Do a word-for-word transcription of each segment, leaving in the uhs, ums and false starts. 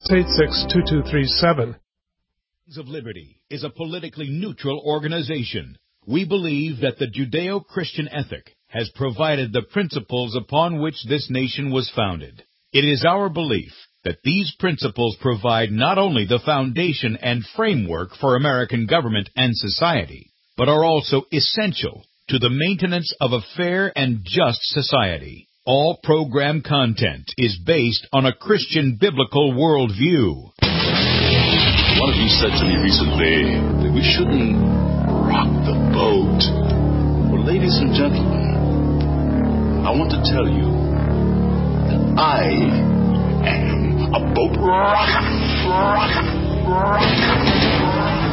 eight six, two two three seven. Sons of Liberty is a politically neutral organization. We believe that the Judeo-Christian ethic has provided the principles upon which this nation was founded. It is our belief that these principles provide not only the foundation and framework for American government and society, but are also essential to the maintenance of a fair and just society. All program content is based on a Christian biblical worldview. One of you said to me recently that we shouldn't rock the boat. Well, ladies and gentlemen, I want to tell you that I am a boat rocker. rocker, rocker.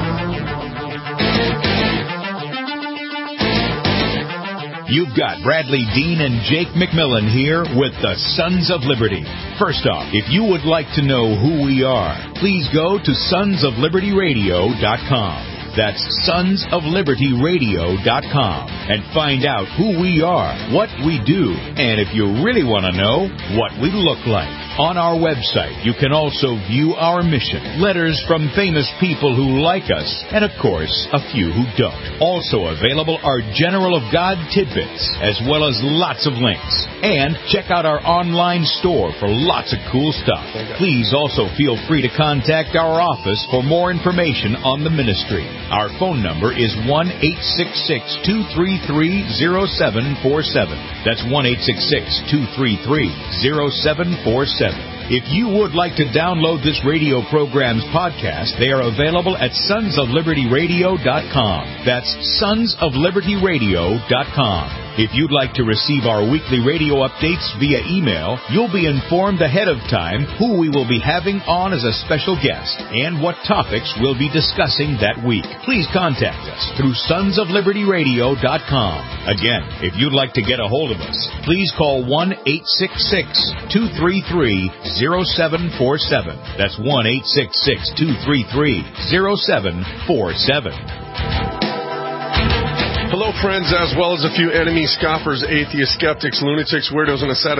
You've got Bradley Dean and Jake McMillan here with the Sons of Liberty. First off, if you would like to know who we are, please go to sons of liberty radio dot com. That's sons of liberty radio dot com and find out who we are, what we do, and if you really want to know, what we look like. On our website, you can also view our mission, letters from famous people who like us, and of course, a few who don't. Also available are General of God tidbits, as well as lots of links. And check out our online store for lots of cool stuff. Please also feel free to contact our office for more information on the ministry. Our phone number is one eight six six, two three three, zero seven four seven. That's one eight six six, two three three, zero seven four seven. If you would like to download this radio program's podcast, they are available at sons of liberty radio dot com. That's sons of liberty radio dot com. If you'd like to receive our weekly radio updates via email, you'll be informed ahead of time who we will be having on as a special guest and what topics we'll be discussing that week. Please contact us through sons of liberty radio dot com. Again, if you'd like to get a hold of us, please call one eight six six, two three three, zero seven four seven. That's one eight six six, two three three, zero seven four seven. Hello, friends, as well as a few enemies, scoffers, atheists, skeptics, lunatics, weirdos, and a set of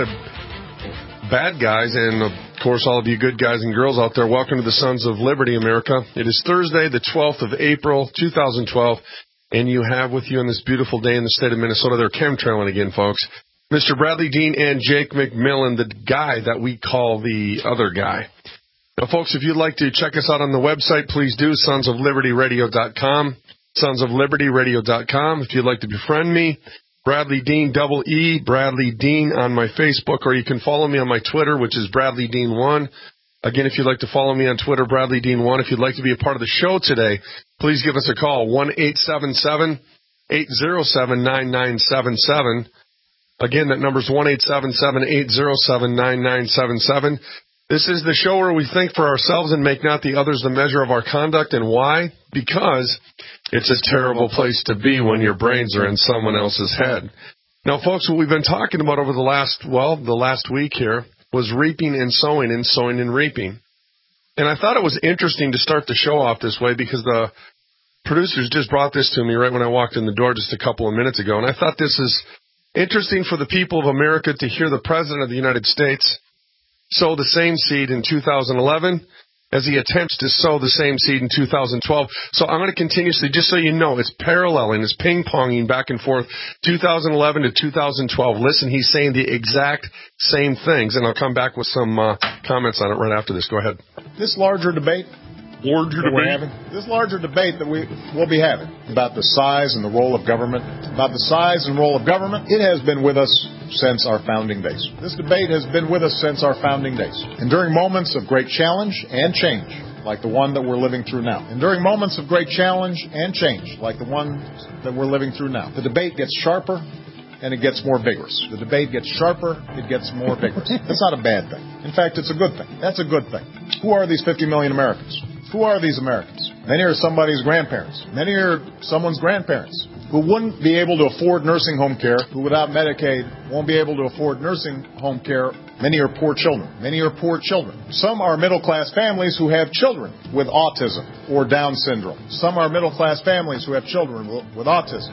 bad guys, and, of course, all of you good guys and girls out there. Welcome to the Sons of Liberty, America. It is Thursday, the twelfth of April, two thousand twelve, and you have with you on this beautiful day in the state of Minnesota, they're chemtrailing again, folks, Mister Bradley Dean and Jake McMillan, the guy that we call the other guy. Now, folks, if you'd like to check us out on the website, please do, sons of liberty radio dot com. sons of liberty radio dot com. If you'd like to befriend me, Bradley Dean, double E, Bradley Dean on my Facebook, or you can follow me on my Twitter, which is Bradley Dean one. Again, if you'd like to follow me on Twitter, Bradley Dean one. If you'd like to be a part of the show today, please give us a call, one eight seven seven, eight zero seven, nine nine seven seven. Again, that number is one eight seven seven, eight zero seven, nine nine seven seven. This is the show where we think for ourselves and make not the others the measure of our conduct. And why? Because it's a terrible place to be when your brains are in someone else's head. Now, folks, what we've been talking about over the last, well, the last week here was reaping and sowing and sowing and reaping. And I thought it was interesting to start the show off this way because the producers just brought this to me right when I walked in the door just a couple of minutes ago. And I thought this is interesting for the people of America to hear the President of the United States sow the same seed in two thousand eleven as he attempts to sow the same seed in two thousand twelve. So I'm going to continuously, just so you know, it's paralleling, it's ping-ponging back and forth, two thousand eleven to two thousand twelve. Listen, he's saying the exact same things, and I'll come back with some uh, comments on it right after this. Go ahead. This larger debate Larger that we're debate? having, this larger debate that we will be having about the size and the role of government, about the size and role of government, it has been with us since our founding days. This debate has been with us since our founding days. And during moments of great challenge and change, like the one that we're living through now, and during moments of great challenge and change, like the one that we're living through now, the debate gets sharper and it gets more vigorous. The debate gets sharper, it gets more vigorous. That's not a bad thing. In fact, it's a good thing. That's a good thing. Who are these fifty million Americans? Who are these Americans? Many are somebody's grandparents. Many are someone's grandparents who wouldn't be able to afford nursing home care, who without Medicaid won't be able to afford nursing home care. Many are poor children. Many are poor children. Some are middle-class families who have children with autism or Down syndrome. Some are middle-class families who have children with autism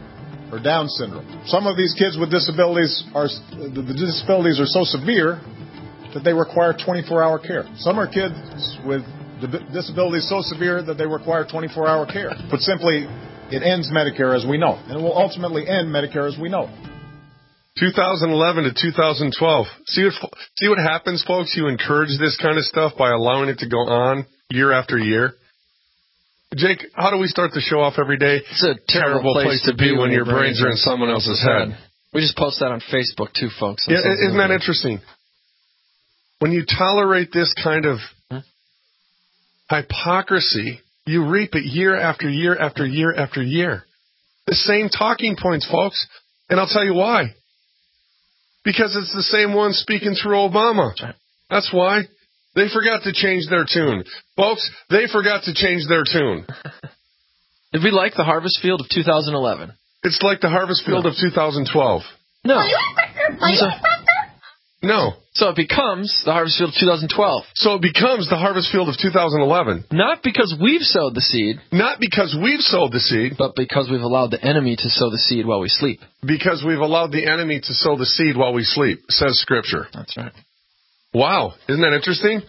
or Down syndrome. Some of these kids with disabilities are, the disabilities are so severe that they require twenty-four hour care. Some are kids with disabilities so severe that they require twenty-four hour care. But simply, it ends Medicare as we know it, and it will ultimately end Medicare as we know it. two thousand eleven to two thousand twelve. See what, see what happens, folks? You encourage this kind of stuff by allowing it to go on year after year. Jake, how do we start the show off every day? It's a terrible, terrible place, place to be when, when your brains are in someone else's head. head. We just post that on Facebook, too, folks. Yeah, isn't that interesting? When you tolerate this kind of huh? hypocrisy, you reap it year after year after year after year. The same talking points, folks. And I'll tell you why. Because it's the same one speaking through Obama. That's why. They forgot to change their tune. Folks, they forgot to change their tune. Did we like the harvest field of two thousand eleven? It's like the harvest field no. of two thousand twelve. No. So, no. So it becomes the harvest field of two thousand twelve. So it becomes the harvest field of two thousand eleven. Not because we've sowed the seed. Not because we've sowed the seed. But because we've allowed the enemy to sow the seed while we sleep. Because we've allowed the enemy to sow the seed while we sleep, says Scripture. That's right. Wow. Isn't that interesting?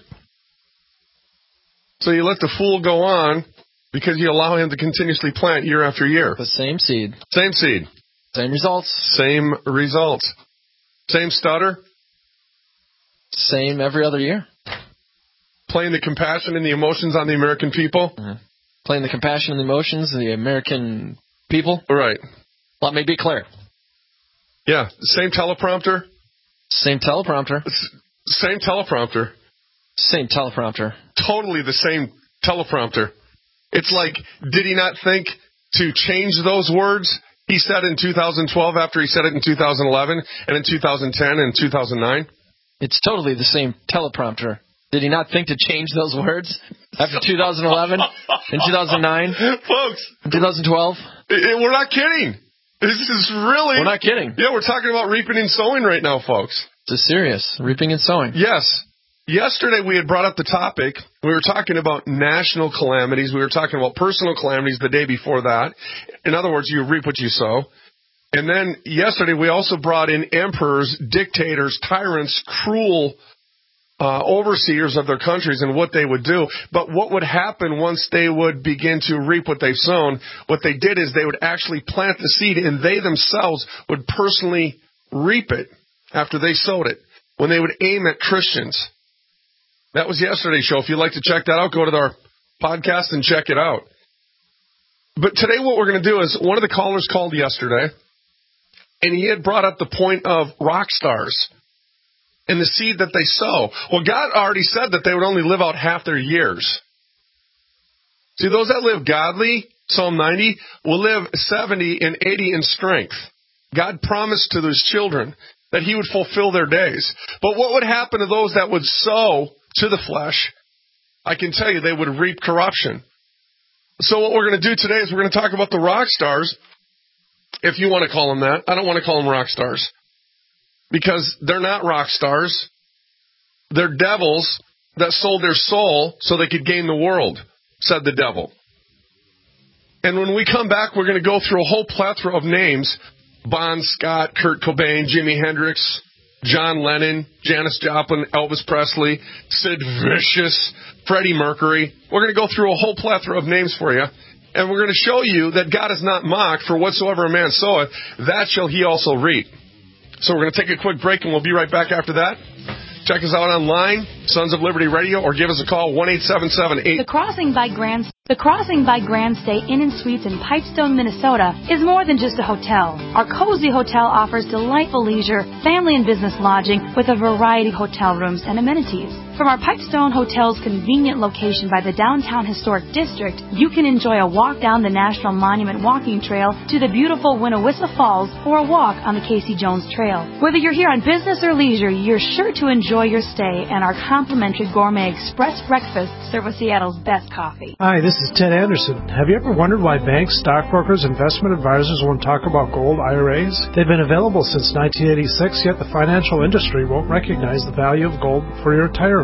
So you let the fool go on because you allow him to continuously plant year after year. The same seed. Same seed. Same results. Same results. Same stutter. Same every other year. Playing the compassion and the emotions on the American people. Mm-hmm. Playing the compassion and the emotions of the American people. Right. Let me be clear. Yeah. Same teleprompter. Same teleprompter. Same teleprompter. Same teleprompter. Totally the same teleprompter. It's like, did he not think to change those words he said in two thousand twelve after he said it in two thousand eleven and in two thousand ten and two thousand nine? It's totally the same teleprompter. Did he not think to change those words after two thousand eleven and two thousand nine? Folks. And two thousand twelve? We're not kidding. This is really... We're not kidding. Yeah, we're talking about reaping and sowing right now, folks. It's serious. Reaping and sowing. Yes. Yesterday we had brought up the topic. We were talking about national calamities. We were talking about personal calamities the day before that. In other words, you reap what you sow. And then yesterday we also brought in emperors, dictators, tyrants, cruel uh, overseers of their countries and what they would do. But what would happen once they would begin to reap what they've sown? What they did is they would actually plant the seed and they themselves would personally reap it after they sowed it when they would aim at Christians. That was yesterday's show. If you'd like to check that out, go to our podcast and check it out. But today what we're going to do is one of the callers called yesterday, and he had brought up the point of rock stars and the seed that they sow. Well, God already said that they would only live out half their years. See, those that live godly, Psalm ninety, will live seventy and eighty in strength. God promised to those children that he would fulfill their days. But what would happen to those that would sow to the flesh? I can tell you they would reap corruption. So what we're going to do today is we're going to talk about the rock stars, if you want to call them that. I don't want to call them rock stars because they're not rock stars. They're devils that sold their soul so they could gain the world, said the devil. And when we come back, we're going to go through a whole plethora of names: Bon Scott, Kurt Cobain, Jimi Hendrix, John Lennon, Janis Joplin, Elvis Presley, Sid Vicious, Freddie Mercury. We're going to go through a whole plethora of names for you, and we're going to show you that God is not mocked. For whatsoever a man soweth, that shall he also reap. So we're going to take a quick break, and we'll be right back after that. Check us out online, Sons of Liberty Radio, or give us a call, one eight seven seven eight. The Crossing by Grand The Crossing by Grand Stay Inn and Suites in Pipestone, Minnesota is more than just a hotel. Our cozy hotel offers delightful leisure, family and business lodging with a variety of hotel rooms and amenities. From our Pipestone Hotel's convenient location by the downtown historic district, you can enjoy a walk down the National Monument Walking Trail to the beautiful Winnewissa Falls or a walk on the Casey Jones Trail. Whether you're here on business or leisure, you're sure to enjoy your stay and our complimentary gourmet express breakfast served with Seattle's best coffee. Hi, this is Ted Anderson. Have you ever wondered why banks, stockbrokers, investment advisors won't talk about gold I R As? They've been available since nineteen eighty-six, yet the financial industry won't recognize the value of gold for your retirement.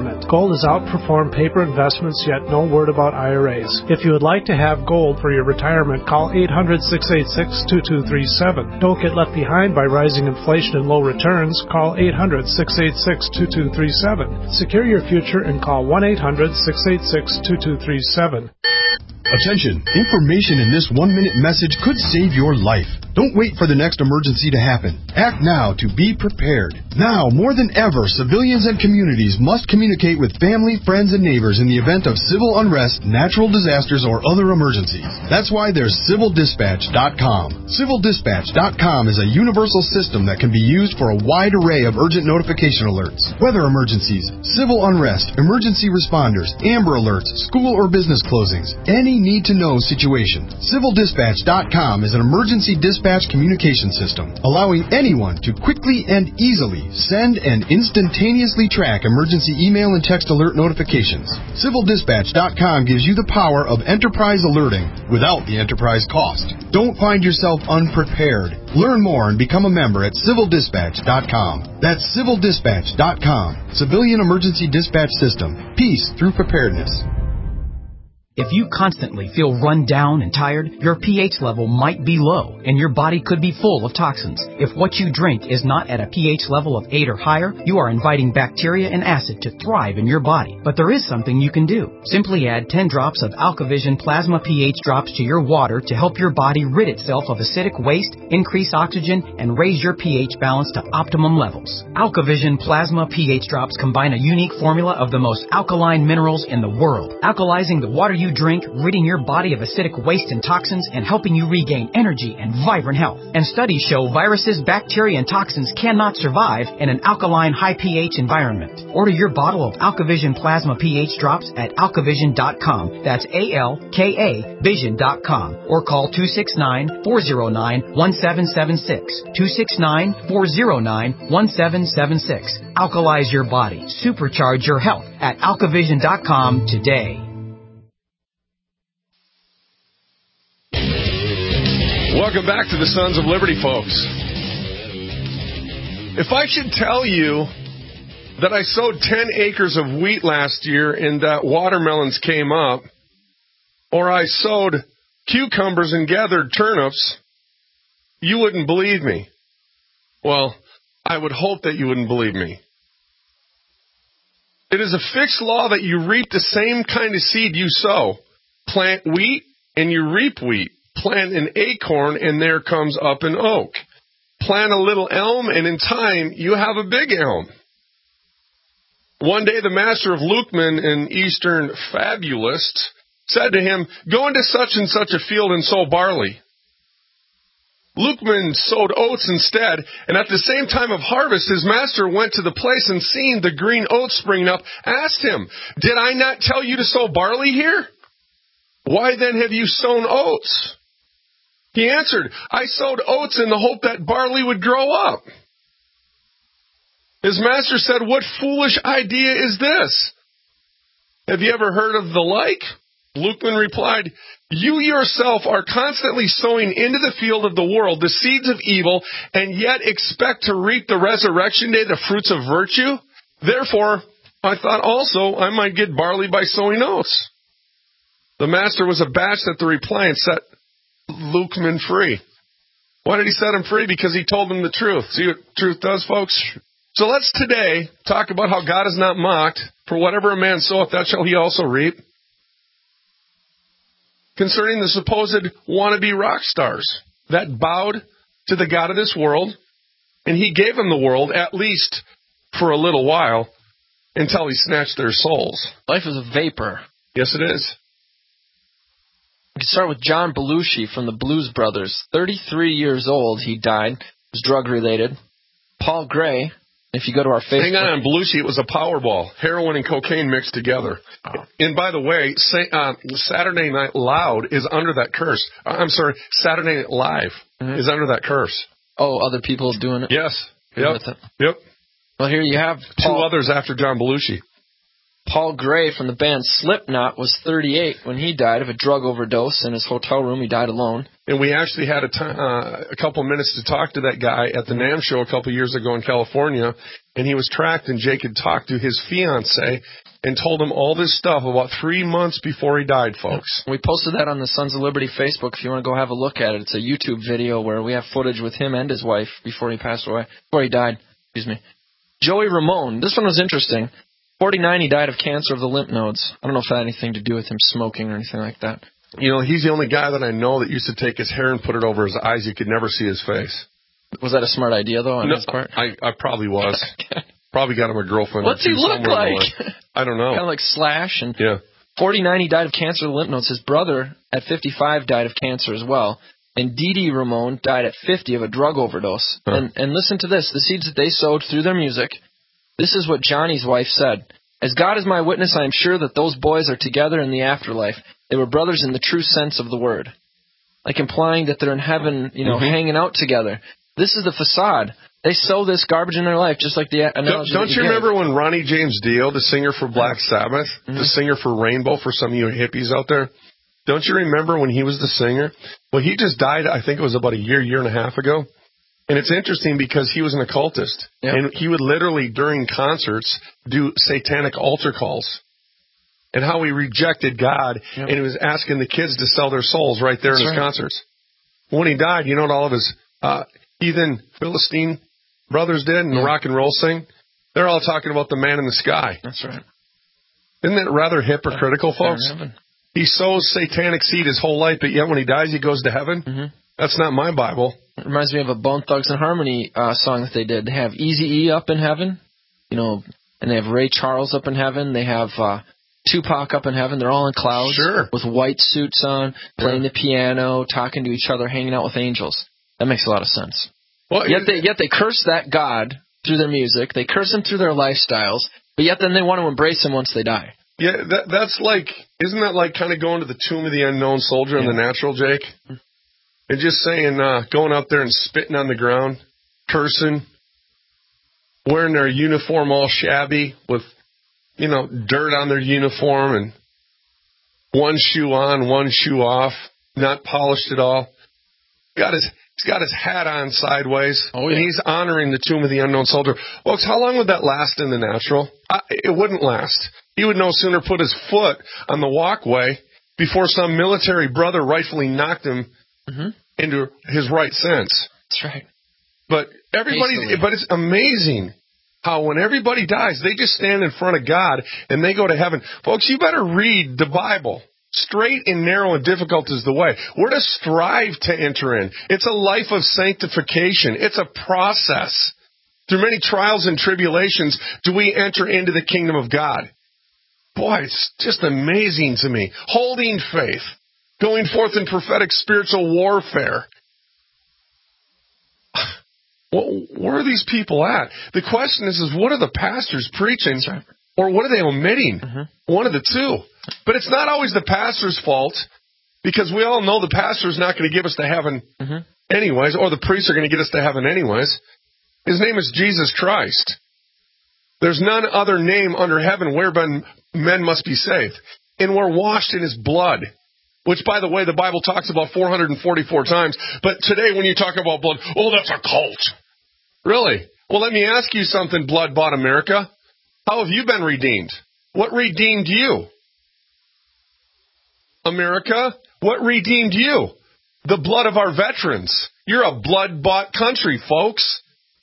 retirement. Gold has outperformed paper investments, yet no word about I R As. If you would like to have gold for your retirement, call eight hundred, six eight six, two two three seven. Don't get left behind by rising inflation and low returns. Call eight hundred, six eight six, two two three seven. Secure your future and call one eight hundred, six eight six, two two three seven. Attention! Information in this one-minute message could save your life. Don't wait for the next emergency to happen. Act now to be prepared. Now, more than ever, civilians and communities must communicate with family, friends, and neighbors in the event of civil unrest, natural disasters, or other emergencies. That's why there's civil dispatch dot com. civil dispatch dot com is a universal system that can be used for a wide array of urgent notification alerts. Weather emergencies, civil unrest, emergency responders, Amber Alerts, school or business closings, any need-to-know situation. civil dispatch dot com is an emergency dispatch communication system, allowing anyone to quickly and easily send and instantaneously track emergency email and text alert notifications. civil dispatch dot com gives you the power of enterprise alerting without the enterprise cost. Don't find yourself unprepared. Learn more and become a member at civil dispatch dot com. That's civil dispatch dot com. Civilian Emergency Dispatch System. Peace through preparedness. If you constantly feel run down and tired, your pH level might be low, and your body could be full of toxins. If what you drink is not at a pH level of eight or higher, you are inviting bacteria and acid to thrive in your body. But there is something you can do. Simply add ten drops of AlkaVision Plasma pH drops to your water to help your body rid itself of acidic waste, increase oxygen, and raise your pH balance to optimum levels. AlkaVision Plasma pH drops combine a unique formula of the most alkaline minerals in the world, alkalizing the water you you drink, ridding your body of acidic waste and toxins, and helping you regain energy and vibrant health. And studies show viruses, bacteria, and toxins cannot survive in an alkaline, high pH environment. Order your bottle of AlkaVision Plasma pH drops at alkavision dot com. That's A L K A vision dot com. Or call two six nine, four zero nine, one seven seven six. two six nine, four zero nine, one seven seven six. Alkalize your body. Supercharge your health at alkavision dot com today. Welcome back to the Sons of Liberty, folks. If I should tell you that I sowed ten acres of wheat last year and that watermelons came up, or I sowed cucumbers and gathered turnips, you wouldn't believe me. Well, I would hope that you wouldn't believe me. It is a fixed law that you reap the same kind of seed you sow. Plant wheat and you reap wheat. Plant an acorn, and there comes up an oak. Plant a little elm, and in time, you have a big elm. One day, the master of Lukeman, an Eastern fabulist, said to him, "Go into such and such a field and sow barley." Lukeman sowed oats instead, and at the same time of harvest, his master went to the place and seeing the green oats springing up, asked him, "Did I not tell you to sow barley here? Why then have you sown oats?" He answered, "I sowed oats in the hope that barley would grow up." His master said, "What foolish idea is this? Have you ever heard of the like?" Lukeman replied, "You yourself are constantly sowing into the field of the world the seeds of evil, and yet expect to reap the resurrection day the fruits of virtue. Therefore, I thought also I might get barley by sowing oats." The master was abashed at the reply and set Lukeman free. Why did he set him free? Because he told him the truth. See what truth does, folks? So let's today talk about how God is not mocked. For whatever a man soweth, that shall he also reap. Concerning the supposed wannabe rock stars that bowed to the God of this world, and he gave them the world, at least for a little while, until he snatched their souls. Life is a vapor. Yes, it is. We can start with John Belushi from the Blues Brothers. thirty-three years old, he died. It was drug-related. Paul Gray, if you go to our Facebook... Hang on, Belushi, it was a Powerball. Heroin and cocaine mixed together. Oh. And by the way, say, uh, Saturday Night Loud is under that curse. I'm sorry, Saturday Night Live mm-hmm. is under that curse. Oh, other people doing it? Yes. Yep. Yep. Well, here you have Paul. Two others after John Belushi. Paul Gray from the band Slipknot was thirty-eight when he died of a drug overdose in his hotel room. He died alone. And we actually had a, t- uh, a couple minutes to talk to that guy at the NAMM show a couple years ago in California, and he was tracked, and Jake had talked to his fiancée and told him all this stuff about three months before he died, folks. We posted that on the Sons of Liberty Facebook if you want to go have a look at it. It's a YouTube video where we have footage with him and his wife before he passed away, before he died, excuse me. Joey Ramone, this one was interesting. forty-nine, he died of cancer of the lymph nodes. I don't know if that had anything to do with him smoking or anything like that. You know, he's the only guy that I know that used to take his hair and put it over his eyes. You could never see his face. Was that a smart idea, though, on no, his part? I, I probably was. Probably got him a girlfriend. What's he look like? I don't know. Kind of like Slash. And yeah. forty-nine, he died of cancer of the lymph nodes. His brother, at fifty-five, died of cancer as well. And Dee Dee Ramone died at fifty of a drug overdose. Huh. And, and listen to this. The seeds that they sowed through their music. This is what Johnny's wife said. As God is my witness, I am sure that those boys are together in the afterlife. They were brothers in the true sense of the word. Like implying that they're in heaven, you know, mm-hmm. hanging out together. This is the facade. They sow this garbage in their life, just like the analogy. Don't, don't you, you remember when Ronnie James Dio, the singer for Black Sabbath, mm-hmm. the singer for Rainbow, for some of you hippies out there, don't you remember when he was the singer? Well, he just died, I think it was about a year, year and a half ago. And it's interesting because he was an occultist. Yep. And he would literally, during concerts, do satanic altar calls. And how he rejected God, yep. and he was asking the kids to sell their souls right there That's in his right. concerts. When he died, you know what all of his uh, heathen Philistine brothers did in yeah. the rock and roll sing? They're all talking about the man in the sky. That's right. Isn't that rather hypocritical, yeah. folks? He sows satanic seed his whole life, but yet when he dies, he goes to heaven? Mm-hmm. That's not my Bible. It reminds me of a Bone Thugs and Harmony uh, song that they did. They have Eazy-E up in heaven, you know, and they have Ray Charles up in heaven. They have uh, Tupac up in heaven. They're all in clouds sure. with white suits on, playing yeah. the piano, talking to each other, hanging out with angels. That makes a lot of sense. Well, yet they yet they curse that God through their music. They curse him through their lifestyles, but yet then they want to embrace him once they die. Yeah, that, that's like, isn't that like kind of going to the tomb of the unknown soldier yeah. in the natural, Jake? And just saying, uh, going out there and spitting on the ground, cursing, wearing their uniform all shabby with, you know, dirt on their uniform and one shoe on, one shoe off, not polished at all. Got his, he's got his hat on sideways, oh, yeah. and he's honoring the tomb of the unknown soldier. Folks, how long would that last in the natural? I, it wouldn't last. He would no sooner put his foot on the walkway before some military brother rightfully knocked him Mm-hmm. into his right sense. That's right. But everybody, Basically. but it's amazing how when everybody dies, they just stand in front of God and they go to heaven. Folks, you better read the Bible. Straight and narrow and difficult is the way. We're to strive to enter in. It's a life of sanctification. It's a process. Through many trials and tribulations do we enter into the kingdom of God. Boy, it's just amazing to me. Holding faith. Going forth in prophetic spiritual warfare. Where are these people at? The question is, is what are the pastors preaching? Right. Or what are they omitting? Mm-hmm. One of the two. But it's not always the pastor's fault, because we all know the pastor's not going to give us to heaven mm-hmm. anyways, or the priests are going to get us to heaven anyways. His name is Jesus Christ. There's none other name under heaven whereby men must be saved. And we're washed in his blood. Which, by the way, the Bible talks about four hundred forty-four times. But today when you talk about blood, oh, that's a cult. Really? Well, let me ask you something, blood-bought America. How have you been redeemed? What redeemed you? America, what redeemed you? The blood of our veterans. You're a blood-bought country, folks.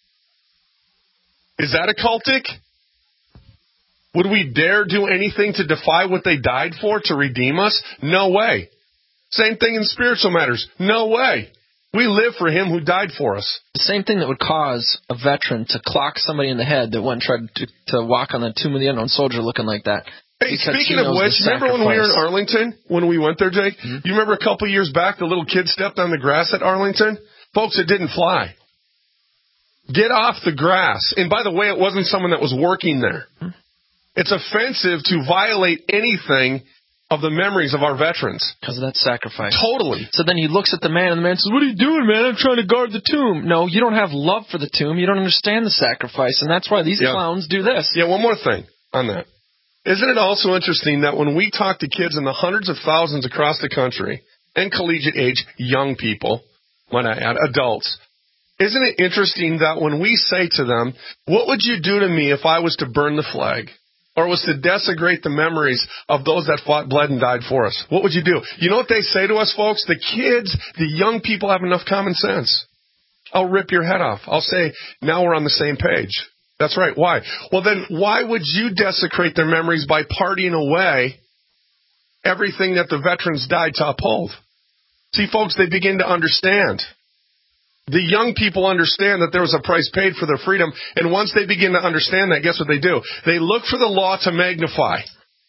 Is that occultic? Would we dare do anything to defy what they died for, to redeem us? No way. Same thing in spiritual matters. No way. We live for him who died for us. The same thing that would cause a veteran to clock somebody in the head that went and tried to, to walk on the tomb of the unknown soldier looking like that. Hey, speaking of which, remember when we were in Arlington, when we went there, Jake? Mm-hmm. You remember a couple of years back, the little kid stepped on the grass at Arlington? Folks, it didn't fly. Get off the grass. And by the way, it wasn't someone that was working there. Mm-hmm. It's offensive to violate anything of the memories of our veterans. Because of that sacrifice. Totally. So then he looks at the man, and the man says, what are you doing, man? I'm trying to guard the tomb. No, you don't have love for the tomb. You don't understand the sacrifice, and that's why these yeah. clowns do this. Yeah, one more thing on that. Isn't it also interesting that when we talk to kids in the hundreds of thousands across the country, and collegiate age, young people, when I add adults, isn't it interesting that when we say to them, what would you do to me if I was to burn the flag? Or was to desecrate the memories of those that fought, bled, and died for us? What would you do? You know what they say to us, folks? The kids, the young people have enough common sense. I'll rip your head off. I'll say, now we're on the same page. That's right. Why? Well, then why would you desecrate their memories by partying away everything that the veterans died to uphold? See, folks, they begin to understand. The young people understand that there was a price paid for their freedom, and once they begin to understand that, guess what they do? They look for the law to magnify.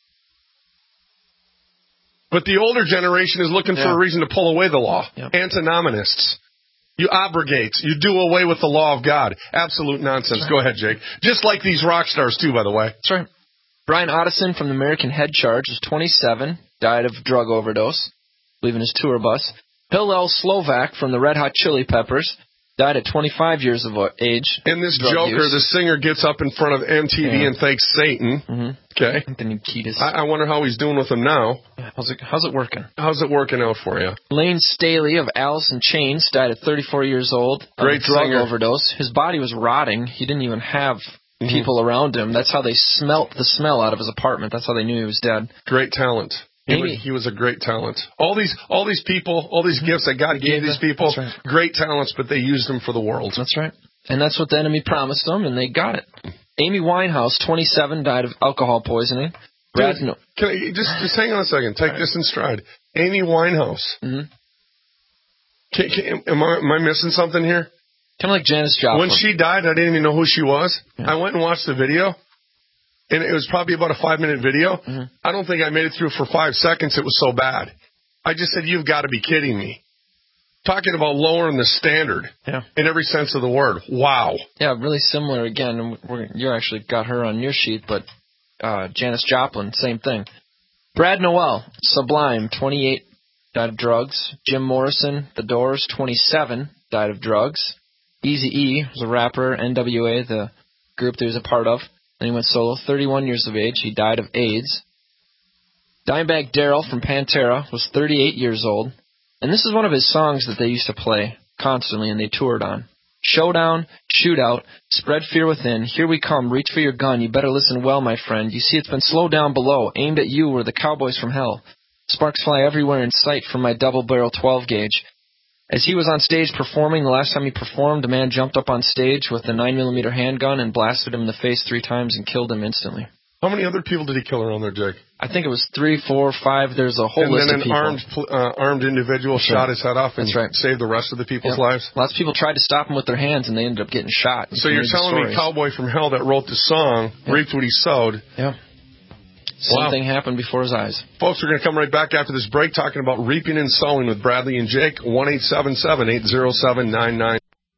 But the older generation is looking yeah. for a reason to pull away the law. Yep. Antinomianists. You abrogate. You do away with the law of God. Absolute nonsense. Right. Go ahead, Jake. Just like these rock stars, too, by the way. That's right. Brian Otteson from the American Head Charge was twenty-seven, died of drug overdose, leaving his tour bus. Hillel Slovak from the Red Hot Chili Peppers died at twenty-five years of age. And this Joker, use. the singer, gets up in front of M T V yeah. and thanks Satan. Mm-hmm. Okay. Anthony Kiedis. I, I wonder how he's doing with him now. How's it, how's it working? How's it working out for you? Lane Staley of Alice in Chains died at thirty-four years old of Great a drug singer. overdose. His body was rotting. He didn't even have mm-hmm. people around him. That's how they smelt the smell out of his apartment. That's how they knew he was dead. Great talent. He was, he was a great talent. All these all these people, all these gifts that God gave these people, right. great talents, but they used them for the world. That's right. And that's what the enemy promised them, and they got it. Amy Winehouse, twenty-seven, died of alcohol poisoning. Brad, Dude, can I, just, just hang on a second. Take right. this in stride. Amy Winehouse. Mm-hmm. Can, can, am, I, am I missing something here? Kind of like Janis Joplin. When she died, I didn't even know who she was. Yeah. I went and watched the video. And it was probably about a five-minute video. Mm-hmm. I don't think I made it through for five seconds. It was so bad. I just said, you've got to be kidding me. Talking about lowering the standard yeah. in every sense of the word. Wow. Yeah, really similar. Again, we're, you actually got her on your sheet, but uh, Janis Joplin, same thing. Brad Noel, Sublime, twenty-eight, died of drugs. Jim Morrison, The Doors, twenty-seven, died of drugs. Eazy-E was a rapper, N W A, the group that he was a part of. Then he went solo, thirty-one years of age. He died of AIDS. Dimebag Darrell from Pantera was thirty-eight years old. And this is one of his songs that they used to play constantly and they toured on. Showdown, shootout, spread fear within. Here we come, reach for your gun. You better listen well, my friend. You see it's been slowed down below. Aimed at you were the cowboys from hell. Sparks fly everywhere in sight from my double-barrel twelve gauge. As he was on stage performing, the last time he performed, a man jumped up on stage with a nine millimeter handgun and blasted him in the face three times and killed him instantly. How many other people did he kill around there, Jake? I think it was three, four, five. There's a whole and list of people. And then an armed, uh, armed individual That's shot right. his head off and right. saved the rest of the people's yep. lives? Lots of people tried to stop him with their hands, and they ended up getting shot. So you're telling me Cowboy from Hell that wrote the song, yep. reaped what he sowed. Yeah. Something wow. happened before his eyes. Folks, we're going to come right back after this break talking about reaping and sowing with Bradley and Jake. one eight seven seven, eight zero seven, nine nine.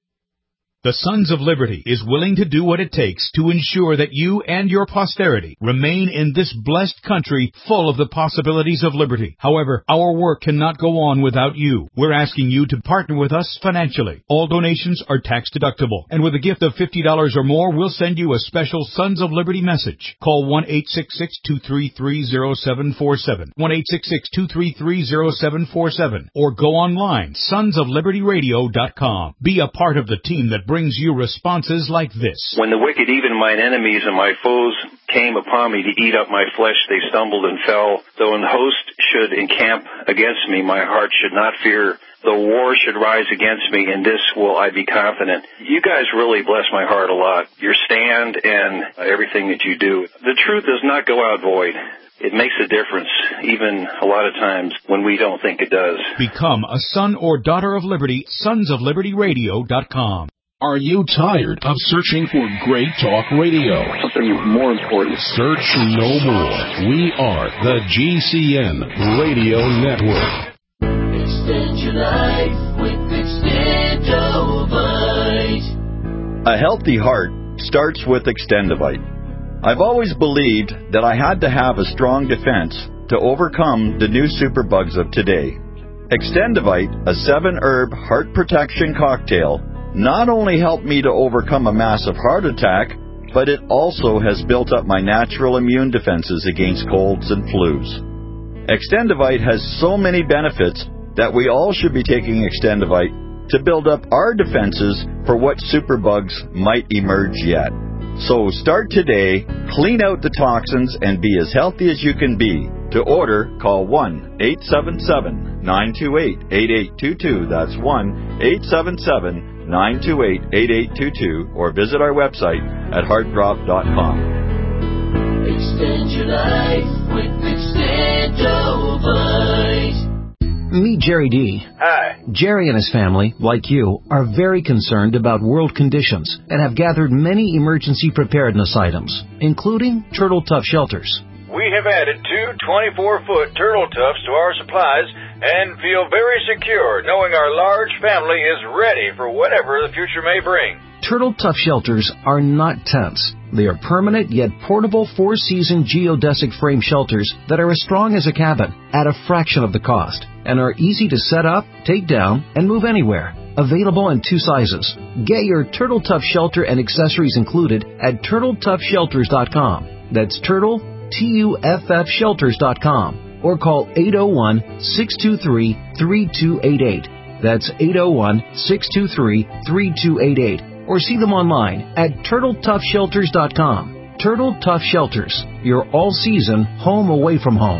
The Sons of Liberty is willing to do what it takes to ensure that you and your posterity remain in this blessed country full of the possibilities of liberty. However, our work cannot go on without you. We're asking you to partner with us financially. All donations are tax deductible, and with a gift of fifty dollars or more, we'll send you a special Sons of Liberty message. Call one eight six six, two three three, zero seven four seven, one eight six six, two three three, zero seven four seven, or go online, sons of liberty radio dot com. Be a part of the team that brings you responses like this. When the wicked, even mine enemies and my foes, came upon me to eat up my flesh, they stumbled and fell. Though an host should encamp against me, my heart should not fear. Though war should rise against me, in this will I be confident. You guys really bless my heart a lot. Your stand and everything that you do. The truth does not go out void. It makes a difference, even a lot of times when we don't think it does. Become a son or daughter of liberty, sons of liberty radio dot com. Are you tired of searching for great talk radio? Something more important. Search no more. We are the G C N Radio Network. Extend your life with Extendovite. A healthy heart starts with Extendovite. I've always believed that I had to have a strong defense to overcome the new superbugs of today. Extendovite, a seven-herb heart protection cocktail, not only helped me to overcome a massive heart attack, but it also has built up my natural immune defenses against colds and flus. Extendivite has so many benefits that we all should be taking Extendivite to build up our defenses for what superbugs might emerge yet. So start today, clean out the toxins, and be as healthy as you can be. To order, call one eight seven seven, nine two eight, eight eight two two. That's one eight seven seven, nine two eight, eight eight two two, or visit our website at heartdrop dot com. Extend your life with Extendivite. Meet Jerry D. Hi. Jerry and his family, like you, are very concerned about world conditions and have gathered many emergency preparedness items, including Turtle Tough shelters. We have added two twenty-four foot Turtle Toughs to our supplies and feel very secure knowing our large family is ready for whatever the future may bring. Turtle Tough shelters are not tents. They are permanent yet portable four-season geodesic frame shelters that are as strong as a cabin at a fraction of the cost and are easy to set up, take down, and move anywhere. Available in two sizes. Get your Turtle Tough shelter and accessories included at turtle tough shelters dot com. That's Turtle, T U F F shelters dot com. Or call eight oh one, six two three, three two eight eight. That's eight oh one, six two three, three two eight eight. Or see them online at turtle tough shelters dot com. Turtle Tough Shelters, your all-season home away from home.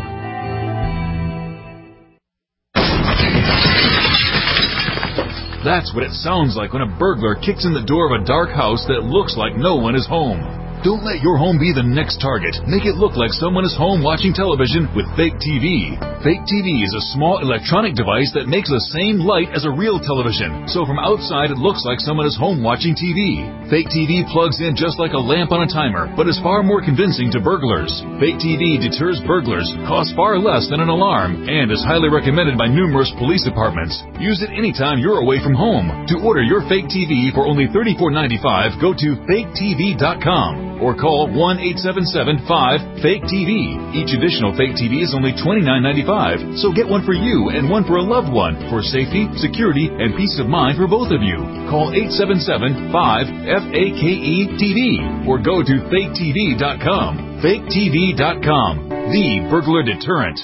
That's what it sounds like when a burglar kicks in the door of a dark house that looks like no one is home. Don't let your home be the next target. Make it look like someone is home watching television with Fake T V. Fake T V is a small electronic device that makes the same light as a real television. So from outside, it looks like someone is home watching T V. Fake T V plugs in just like a lamp on a timer, but is far more convincing to burglars. Fake T V deters burglars, costs far less than an alarm, and is highly recommended by numerous police departments. Use it anytime you're away from home. To order your Fake T V for only thirty-four ninety-five, go to fake T V dot com. Or call one eight seven seven, five, fake T V. Each additional Fake T V is only twenty-nine ninety-five, so get one for you and one for a loved one for safety, security, and peace of mind for both of you. Call eight seven seven, five, F A K E T V or go to fake T V dot com. fake T V dot com, the burglar deterrent.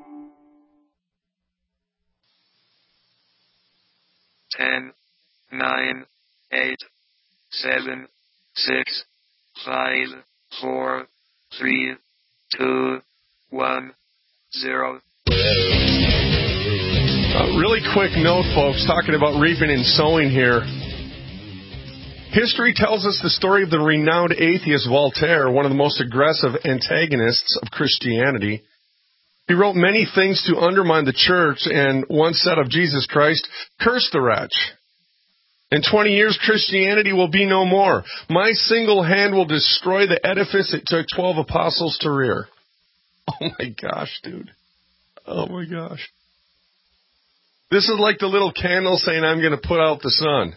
Ten, nine, eight, seven, six, five, four, three, two, one, zero. Uh, really quick note, folks, talking about reaping and sowing here. History tells us the story of the renowned atheist Voltaire, one of the most aggressive antagonists of Christianity. He wrote many things to undermine the church, and once said of Jesus Christ, "Curse the wretch. In twenty years, Christianity will be no more. My single hand will destroy the edifice it took twelve apostles to rear." Oh my gosh, dude. Oh my gosh. This is like the little candle saying, "I'm going to put out the sun."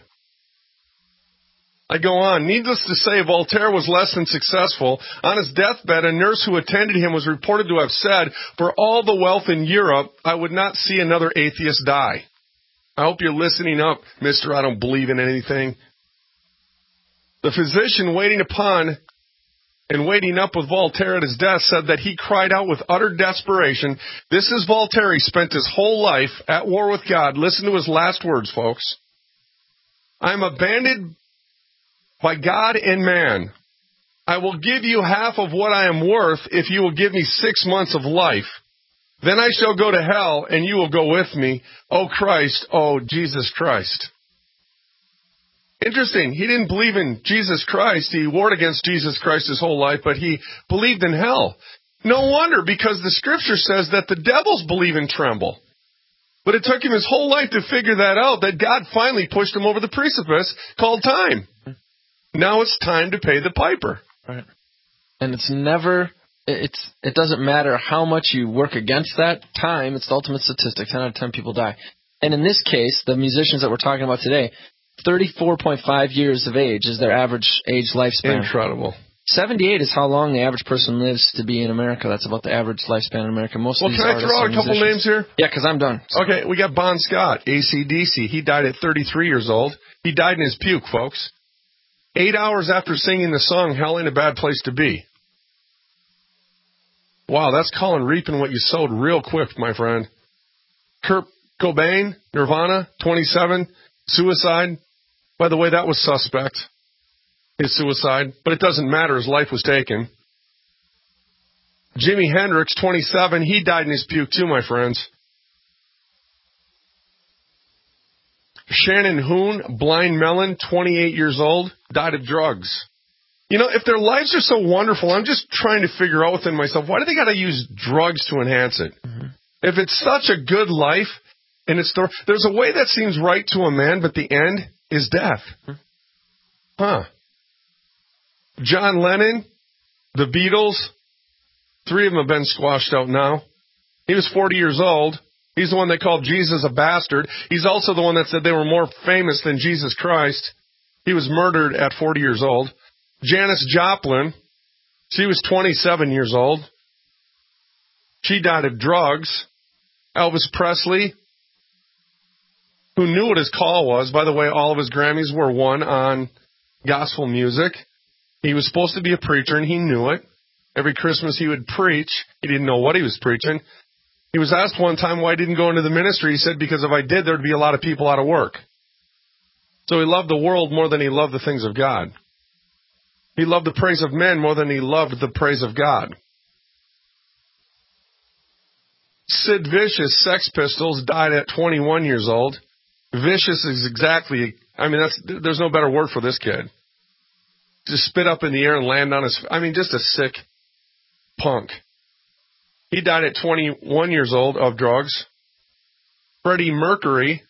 I go on. Needless to say, Voltaire was less than successful. On his deathbed, a nurse who attended him was reported to have said, "For all the wealth in Europe, I would not see another atheist die." I hope you're listening up, Mister I don't believe in anything. The physician waiting upon and waiting up with Voltaire at his death said that he cried out with utter desperation. This is Voltaire. He spent his whole life at war with God. Listen to his last words, folks. "I am abandoned by God and man. I will give you half of what I am worth if you will give me six months of life. Then I shall go to hell, and you will go with me. Oh Christ, oh Jesus Christ." Interesting. He didn't believe in Jesus Christ. He warred against Jesus Christ his whole life, but he believed in hell. No wonder, because the Scripture says that the devils believe and tremble. But it took him his whole life to figure that out, that God finally pushed him over the precipice called time. Now it's time to pay the piper. Right. And it's never... It's it doesn't matter how much you work against that time. It's the ultimate statistic. ten out of ten people die. And in this case, the musicians that we're talking about today, thirty-four point five years of age is their average age lifespan. Incredible. seventy-eight is how long the average person lives to be in America. That's about the average lifespan in America. Most well, of these can I throw out a couple names here? Yeah, because I'm done. So. Okay, we got Bon Scott, A C D C. He died at thirty-three years old. He died in his puke, folks. Eight hours after singing the song, Hell Ain't a Bad Place to Be. Wow, that's calling reaping what you sowed real quick, my friend. Kurt Cobain, Nirvana, twenty-seven, suicide. By the way, that was suspect, his suicide, but it doesn't matter. His life was taken. Jimi Hendrix, twenty-seven, he died in his puke too, my friends. Shannon Hoon, Blind Melon, twenty-eight years old, died of drugs. You know, if their lives are so wonderful, I'm just trying to figure out within myself, why do they got to use drugs to enhance it? Mm-hmm. If it's such a good life, and it's there's a way that seems right to a man, but the end is death. Mm-hmm. Huh. John Lennon, the Beatles, three of them have been squashed out now. He was forty years old. He's the one that called Jesus a bastard. He's also the one that said they were more famous than Jesus Christ. He was murdered at forty years old. Janis Joplin, she was twenty-seven years old. She died of drugs. Elvis Presley, who knew what his call was. By the way, all of his Grammys were won on gospel music. He was supposed to be a preacher, and he knew it. Every Christmas he would preach. He didn't know what he was preaching. He was asked one time why he didn't go into the ministry. He said, because if I did, there would be a lot of people out of work. So he loved the world more than he loved the things of God. He loved the praise of men more than he loved the praise of God. Sid Vicious, Sex Pistols, died at twenty-one years old. Vicious is exactly, I mean, that's there's no better word for this kid. Just spit up in the air and land on his, I mean, just a sick punk. He died at twenty-one years old of drugs. Freddie Mercury,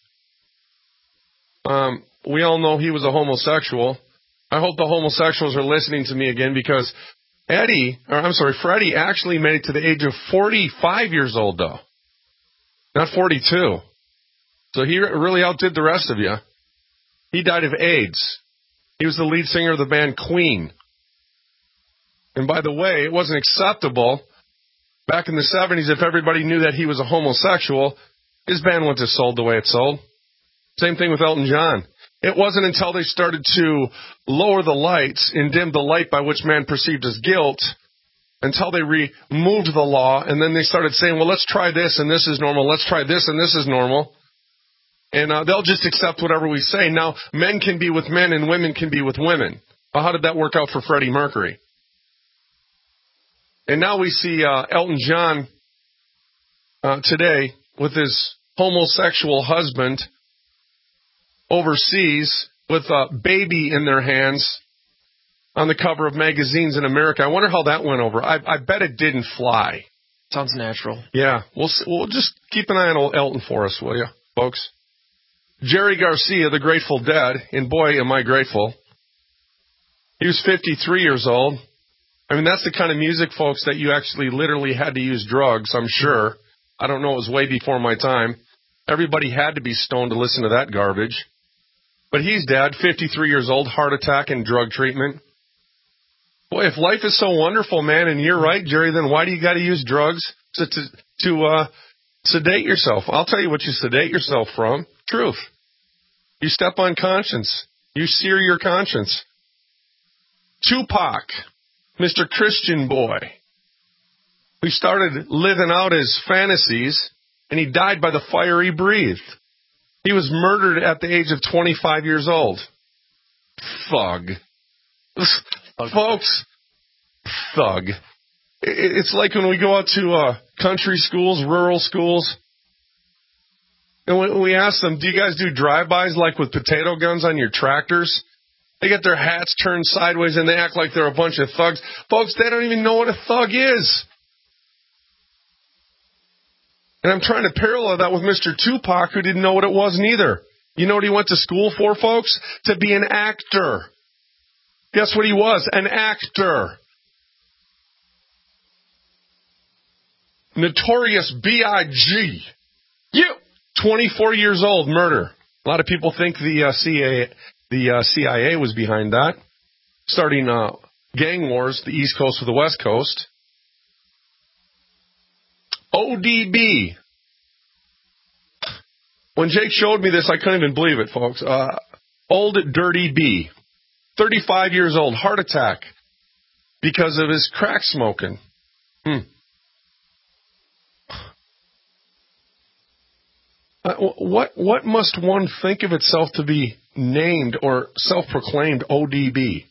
um, we all know he was a homosexual. I hope the homosexuals are listening to me again, because Eddie, or I'm sorry, Freddie actually made it to the age of forty-five years old, though. Not forty-two. So he really outdid the rest of you. He died of AIDS. He was the lead singer of the band Queen. And by the way, it wasn't acceptable back in the seventies if everybody knew that he was a homosexual. His band wouldn't have sold the way it sold. Same thing with Elton John. It wasn't until they started to lower the lights and dim the light by which man perceived as guilt until they removed the law, and then they started saying, well, let's try this, and this is normal. Let's try this, and this is normal. And uh, they'll just accept whatever we say. Now, men can be with men and women can be with women. Well, how did that work out for Freddie Mercury? And now we see uh, Elton John uh, today with his homosexual husband overseas with a baby in their hands on the cover of magazines in America. I wonder how that went over. I, I bet it didn't fly. Sounds natural. Yeah. We'll, we'll just keep an eye on old Elton for us, will you, folks? Jerry Garcia, the Grateful Dead, and boy, am I grateful. He was fifty-three years old. I mean, that's the kind of music, folks, that you actually literally had to use drugs, I'm sure. I don't know. It was way before my time. Everybody had to be stoned to listen to that garbage. But he's dead, fifty-three years old, heart attack and drug treatment. Boy, if life is so wonderful, man, and you're right, Jerry, then why do you got to use drugs to to, to uh, sedate yourself? I'll tell you what you sedate yourself from. Truth. You step on conscience. You sear your conscience. Tupac, Mister Christian boy, who started living out his fantasies, and he died by the fire he breathed. He was murdered at the age of twenty-five years old. Thug. Folks, thug. It's like when we go out to uh, country schools, rural schools, and when we ask them, do you guys do drive-bys like with potato guns on your tractors? They get their hats turned sideways and they act like they're a bunch of thugs. Folks, they don't even know what a thug is. And I'm trying to parallel that with Mister Tupac, who didn't know what it was neither. You know what he went to school for, folks? To be an actor. Guess what he was? An actor. Notorious B I G You. twenty-four years old, murder. A lot of people think the uh, C I A, the uh, C I A was behind that, starting uh, gang wars, the East Coast with the West Coast. O D B. When Jake showed me this, I couldn't even believe it, folks. Uh, Old Dirty B. thirty-five years old, heart attack because of his crack smoking. Hmm. Uh, what what must one think of itself to be named or self-proclaimed O D B?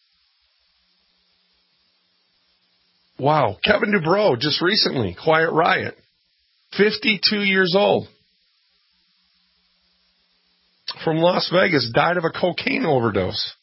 Wow. Kevin Dubrow, just recently, Quiet Riot, fifty-two years old, from Las Vegas, died of a cocaine overdose.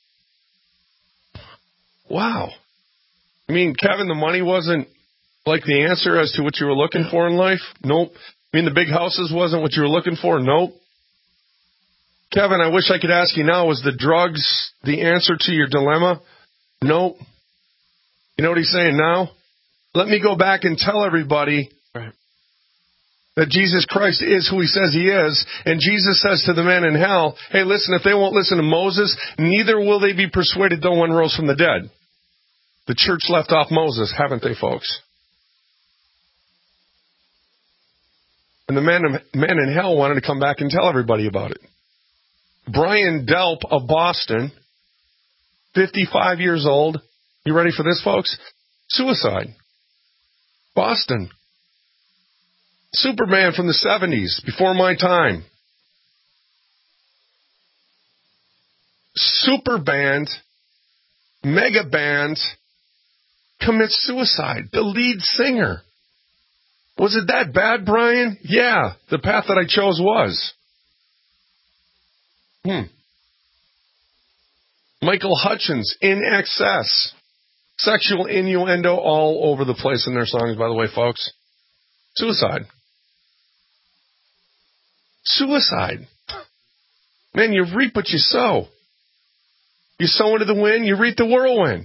Wow. I mean, Kevin, the money wasn't like the answer as to what you were looking for in life? Nope. I mean, the big houses wasn't what you were looking for? Nope. Kevin, I wish I could ask you now, was the drugs the answer to your dilemma? Nope. You know what he's saying now? Let me go back and tell everybody right. that Jesus Christ is who he says he is. And Jesus says to the man in hell, hey, listen, if they won't listen to Moses, neither will they be persuaded though one rose from the dead. The church left off Moses, haven't they, folks? And the man, man in hell wanted to come back and tell everybody about it. Brian Delp of Boston, fifty-five years old. You ready for this, folks? Suicide. Boston. Superman from the seventies, before my time. Super band, mega band, commits suicide. The lead singer. Was it that bad, Brian? Yeah, the path that I chose was. Hmm. Michael Hutchins, In Excess. Sexual innuendo all over the place in their songs, by the way, folks. Suicide. Suicide. Man, you reap what you sow. You sow into the wind, you reap the whirlwind.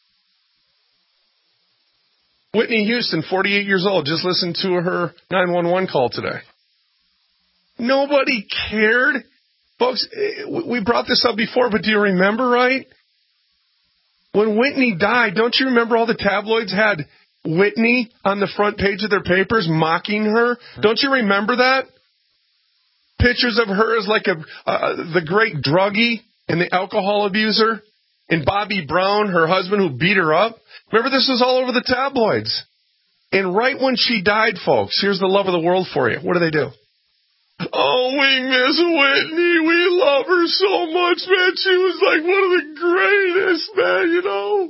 Whitney Houston, forty-eight years old, just listened to her nine one one call today. Nobody cared. Folks, we brought this up before, but do you remember, right? When Whitney died, don't you remember all the tabloids had Whitney on the front page of their papers mocking her? Don't you remember that? Pictures of her as like a uh, the great druggie and the alcohol abuser, and Bobby Brown, her husband, who beat her up. Remember, this was all over the tabloids. And right when she died, folks, here's the love of the world for you. What do they do? Oh, we miss Whitney. We love her so much, man. She was like one of the greatest, man, you know.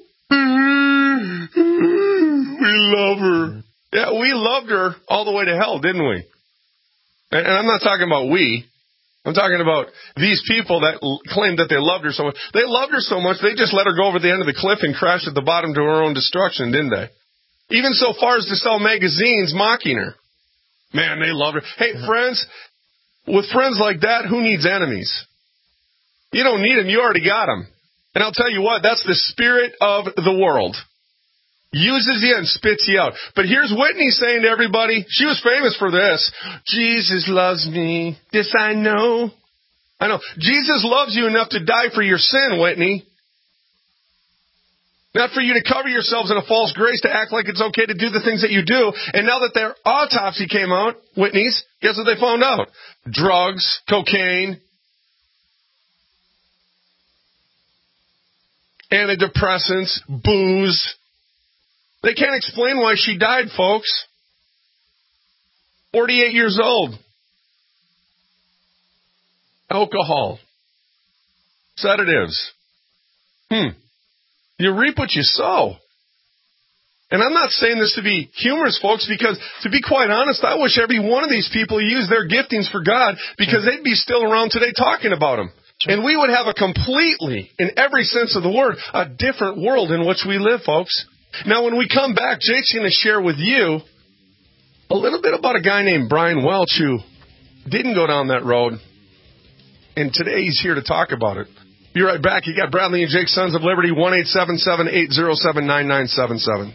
We love her. Yeah, we loved her all the way to hell, didn't we? And I'm not talking about we. I'm talking about these people that claimed that they loved her so much. They loved her so much, they just let her go over the end of the cliff and crash at the bottom to her own destruction, didn't they? Even so far as to sell magazines mocking her. Man, they loved her. Hey, friends, with friends like that, who needs enemies? You don't need them. You already got them. And I'll tell you what, that's the spirit of the world. Uses you and spits you out. But here's Whitney saying to everybody, she was famous for this. Jesus loves me. This I know. I know. Jesus loves you enough to die for your sin, Whitney. Not for you to cover yourselves in a false grace to act like it's okay to do the things that you do. And now that their autopsy came out, Whitney's, guess what they found out? Drugs, cocaine, antidepressants, booze. They can't explain why she died, folks. forty-eight years old. Alcohol. Sedatives. Hmm. You reap what you sow. And I'm not saying this to be humorous, folks, because to be quite honest, I wish every one of these people used their giftings for God, because they'd be still around today talking about them. And we would have a completely, in every sense of the word, a different world in which we live, folks. Now, when we come back, Jake's going to share with you a little bit about a guy named Brian Welch who didn't go down that road. And today he's here to talk about it. Be right back. You got Bradley and Jake, Sons of Liberty, one eight seven seven, eight zero seven, nine nine seven seven.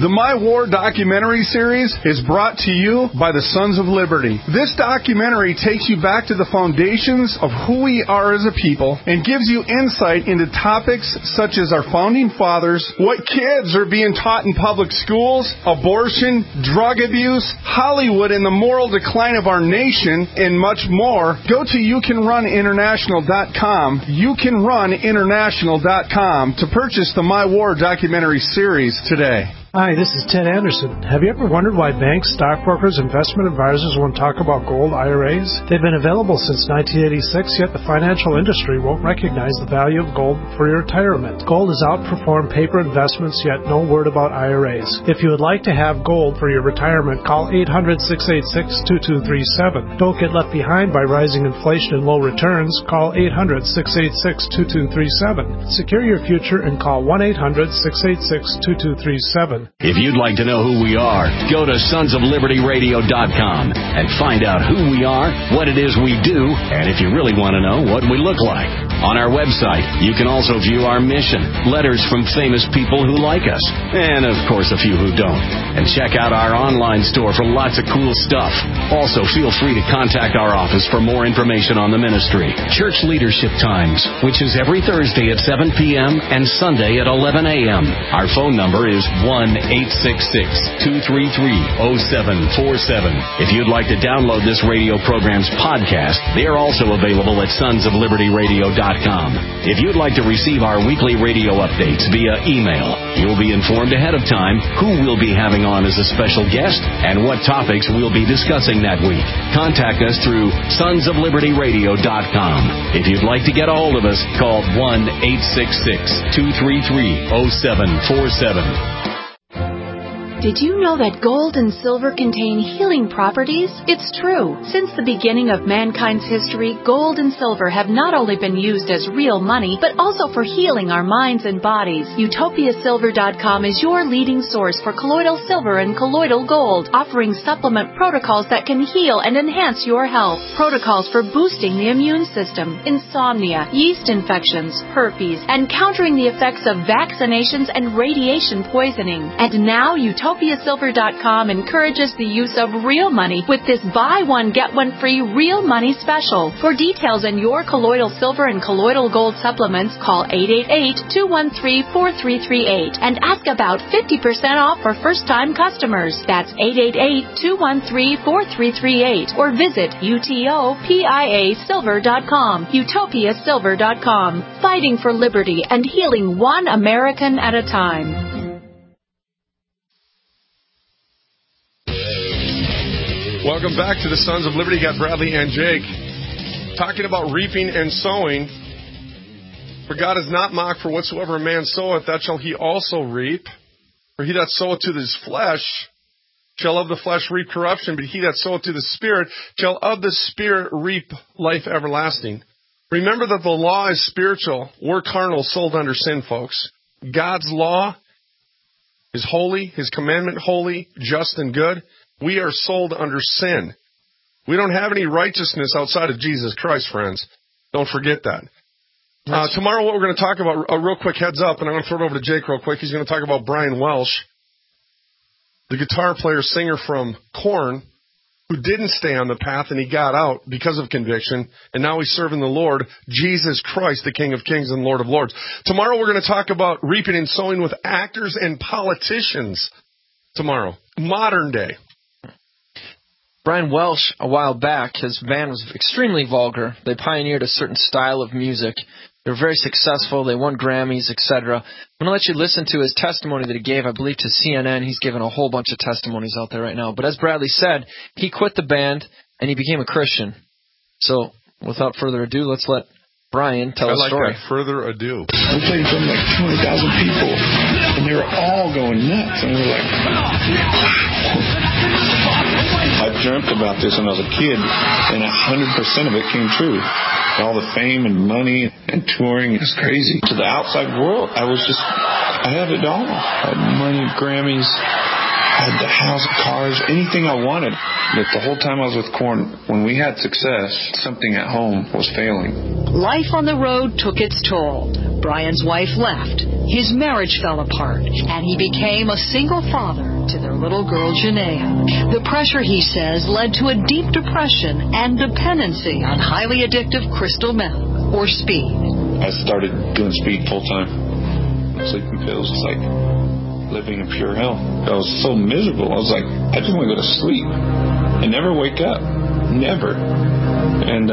The My War documentary series is brought to you by the Sons of Liberty. This documentary takes you back to the foundations of who we are as a people and gives you insight into topics such as our founding fathers, what kids are being taught in public schools, abortion, drug abuse, Hollywood and the moral decline of our nation, and much more. Go to you can run international dot com, you can run international dot com to purchase the My War documentary series today. Hi, this is Ted Anderson. Have you ever wondered why banks, stockbrokers, investment advisors won't talk about gold I R As? They've been available since nineteen eighty-six, yet the financial industry won't recognize the value of gold for your retirement. Gold has outperformed paper investments, yet no word about I R As. If you would like to have gold for your retirement, call eight hundred, six eight six, two two three seven. Don't get left behind by rising inflation and low returns. Call eight hundred, six eight six, two two three seven. Secure your future and call one eight hundred, six eight six, two two three seven. If you'd like to know who we are, go to sons of liberty radio dot com and find out who we are, what it is we do, and if you really want to know, what we look like. On our website, you can also view our mission, letters from famous people who like us, and of course a few who don't. And check out our online store for lots of cool stuff. Also, feel free to contact our office for more information on the ministry. Church Leadership Times, which is every Thursday at seven p.m. and Sunday at eleven a.m. Our phone number is one eight six six, two three three, zero seven four seven. If you'd like to download this radio program's podcast, they are also available at sons of liberty radio dot com. If you'd like to receive our weekly radio updates via email, you'll be informed ahead of time who we'll be having on as a special guest and what topics we'll be discussing that week. Contact us through sons of liberty radio dot com. If you'd like to get a hold of us, call one eight six six, two three three, zero seven four seven. Did you know that gold and silver contain healing properties? It's true. Since the beginning of mankind's history, gold and silver have not only been used as real money, but also for healing our minds and bodies. Utopia Silver dot com is your leading source for colloidal silver and colloidal gold, offering supplement protocols that can heal and enhance your health. Protocols for boosting the immune system, insomnia, yeast infections, herpes, and countering the effects of vaccinations and radiation poisoning. And now Utopia Utopia Silver dot com encourages the use of real money with this buy one, get one free real money special. For details on your colloidal silver and colloidal gold supplements, call eight eight eight, two one three, four three three eight and ask about fifty percent off for first-time customers. That's eight eight eight, two one three, four three three eight or visit utopia silver dot com. Utopia Silver dot com. Fighting for liberty and healing one American at a time. Welcome back to the Sons of Liberty. Got Bradley and Jake talking about reaping and sowing. For God is not mocked, for whatsoever a man soweth, that shall he also reap. For he that soweth to his flesh shall of the flesh reap corruption, but he that soweth to the Spirit shall of the Spirit reap life everlasting. Remember that the law is spiritual. We're carnal, sold under sin, folks. God's law is holy, his commandment holy, just, and good. We are sold under sin. We don't have any righteousness outside of Jesus Christ, friends. Don't forget that. Uh, tomorrow what we're going to talk about, a real quick heads up, and I'm going to throw it over to Jake real quick. He's going to talk about Brian Welsh, the guitar player, singer from Korn, who didn't stay on the path and he got out because of conviction, and now he's serving the Lord, Jesus Christ, the King of Kings and Lord of Lords. Tomorrow we're going to talk about reaping and sowing with actors and politicians tomorrow, modern day. Brian Welsh, a while back, his band was extremely vulgar. They pioneered a certain style of music. They were very successful. They won Grammys, et cetera. I'm going to let you listen to his testimony that he gave, I believe, to C N N. He's given a whole bunch of testimonies out there right now. But as Bradley said, he quit the band and he became a Christian. So, without further ado, let's let Brian tell I a like story. That. Further ado. We played in front of like two hundred thousand people, and they were all going nuts. And we were like, I dreamt about this when I was a kid, and one hundred percent of it came true. All the fame and money and touring is crazy. To the outside world, I was just, I had it all. I had money, Grammys, had the house, cars, anything I wanted. But the whole time I was with Korn, when we had success, something at home was failing. Life on the road took its toll. Brian's wife left. His marriage fell apart, and he became a single father to their little girl, Janaea. The pressure, he says, led to a deep depression and dependency on highly addictive crystal meth, or speed. I started doing speed full time. Sleeping pills, it's like living in pure hell. I was so miserable. I was like, I just want to go to sleep and never wake up. Never. And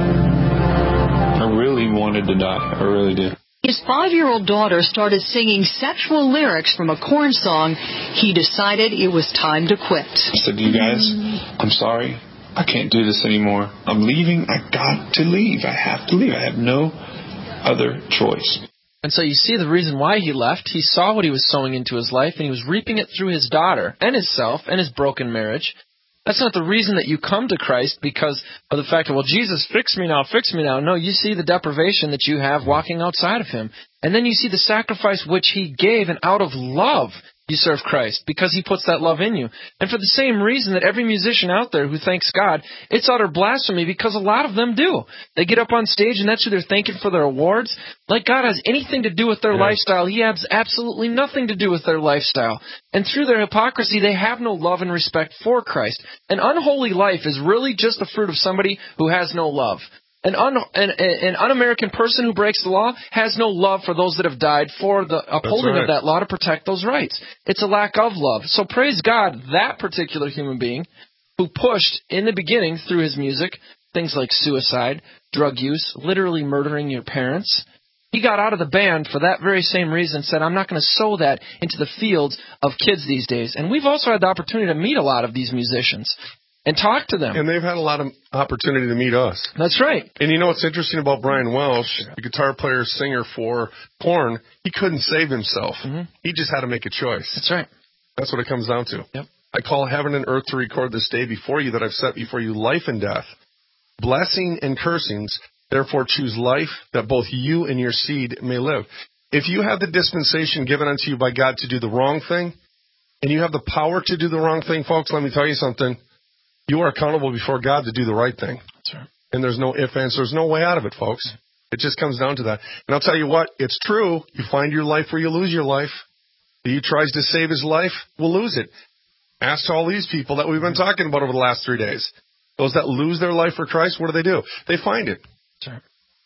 uh, I really wanted to die. I really did. His five-year-old daughter started singing sexual lyrics from a Korn song. He decided it was time to quit. I said, you guys, I'm sorry. I can't do this anymore. I'm leaving. I got to leave. I have to leave. I have no other choice. And so you see the reason why he left. He saw what he was sowing into his life, and he was reaping it through his daughter and himself and his broken marriage. That's not the reason that you come to Christ because of the fact that, well, Jesus, fix me now, fix me now. No, you see the deprivation that you have walking outside of him. And then you see the sacrifice which he gave, and out of love you serve Christ because he puts that love in you. And for the same reason that every musician out there who thanks God, it's utter blasphemy because a lot of them do. They get up on stage and that's who they're thanking for their awards. Like God has anything to do with their yeah. lifestyle. He has absolutely nothing to do with their lifestyle. And through their hypocrisy, they have no love and respect for Christ. An unholy life is really just the fruit of somebody who has no love. An, un, an, an un-American person who breaks the law has no love for those that have died for the upholding right. of that law to protect those rights. It's a lack of love. So praise God, that particular human being who pushed in the beginning through his music things like suicide, drug use, literally murdering your parents. He got out of the band for that very same reason, said, I'm not going to sow that into the fields of kids these days. And we've also had the opportunity to meet a lot of these musicians and talk to them. And they've had a lot of opportunity to meet us. That's right. And you know what's interesting about Brian Welsh, the guitar player, singer for Korn, he couldn't save himself. Mm-hmm. He just had to make a choice. That's right. That's what it comes down to. Yep. I call heaven and earth to record this day before you that I've set before you life and death, blessing and cursings. Therefore choose life that both you and your seed may live. If you have the dispensation given unto you by God to do the wrong thing, and you have the power to do the wrong thing, folks, let me tell you something. You are accountable before God to do the right thing. That's right. And there's no ifs, ands, there's no way out of it, folks. It just comes down to that. And I'll tell you what, it's true. You find your life where you lose your life. He who tries to save his life will lose it. Ask all these people that we've been talking about over the last three days. Those that lose their life for Christ, what do they do? They find it. That's right.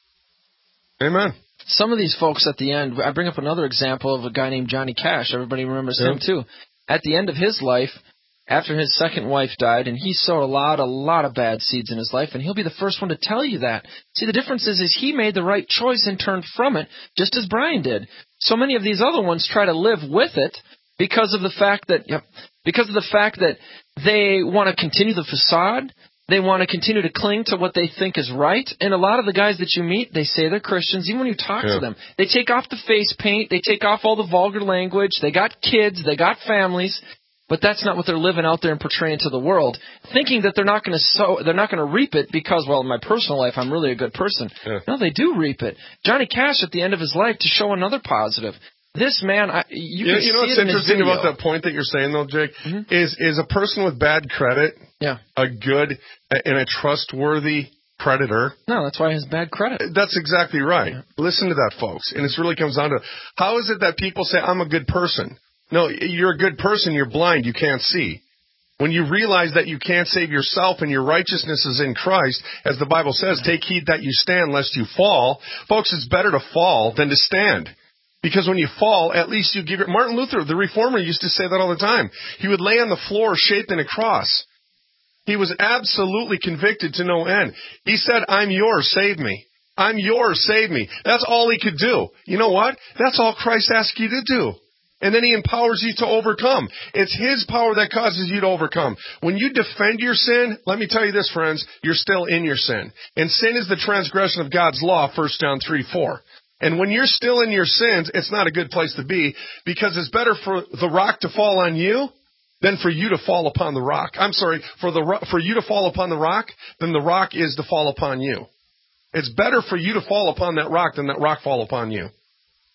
Amen. Some of these folks at the end, I bring up another example of a guy named Johnny Cash. Everybody remembers yeah. him too. At the end of his life, after his second wife died, and he sowed a lot, a lot of bad seeds in his life, and he'll be the first one to tell you that. See, the difference is, is he made the right choice and turned from it, just as Brian did. So many of these other ones try to live with it because of the fact that, yep, because of the fact that they want to continue the facade. They want to continue to cling to what they think is right. And a lot of the guys that you meet, they say they're Christians. Even when you talk yeah. to them, they take off the face paint. They take off all the vulgar language. They got kids. They got families. But that's not what they're living out there and portraying to the world, thinking that they're not going to sow, they're not going to reap it because, well, in my personal life, I'm really a good person. Yeah. No, they do reap it. Johnny Cash, at the end of his life, to show another positive. This man, I, you yeah, can you know see what's it in interesting his video. about that point that you're saying, though, Jake, mm-hmm. is is a person with bad credit, yeah, a good and a trustworthy creditor. No, that's why he has bad credit. That's exactly right. Yeah. Listen to that, folks. And it really comes down to, how is it that people say, I'm a good person? No, you're a good person. You're blind. You can't see. When you realize that you can't save yourself and your righteousness is in Christ, as the Bible says, take heed that you stand lest you fall. Folks, it's better to fall than to stand. Because when you fall, at least you give it. Martin Luther, the reformer, used to say that all the time. He would lay on the floor shaped in a cross. He was absolutely convicted to no end. He said, I'm yours, save me. I'm yours, save me. That's all he could do. You know what? That's all Christ asks you to do. And then he empowers you to overcome. It's his power that causes you to overcome. When you defend your sin, let me tell you this, friends, you're still in your sin. And sin is the transgression of God's law, First John three four. And when you're still in your sins, it's not a good place to be, because it's better for the rock to fall on you than for you to fall upon the rock. I'm sorry, for the for you to fall upon the rock than the rock is to fall upon you. It's better for you to fall upon that rock than that rock fall upon you.